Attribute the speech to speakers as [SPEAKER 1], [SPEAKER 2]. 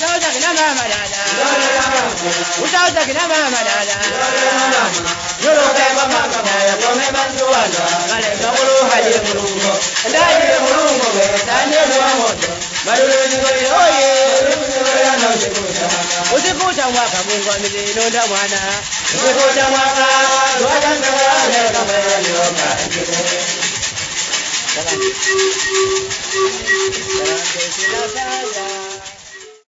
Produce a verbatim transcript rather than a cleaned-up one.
[SPEAKER 1] Utauza kina mama dada. Utauza kina mama dada. Yoro kema mama dada kome banduana. Kale ngulu haje mulungo. Ndaje mulungo be tanye mwamoto. Marulu ngoi oye. Usikuta mwaka Mungu amezino nda mwana. Usikuta mwaka Dwaja ngara leo kama nyoka. Salam. Salam.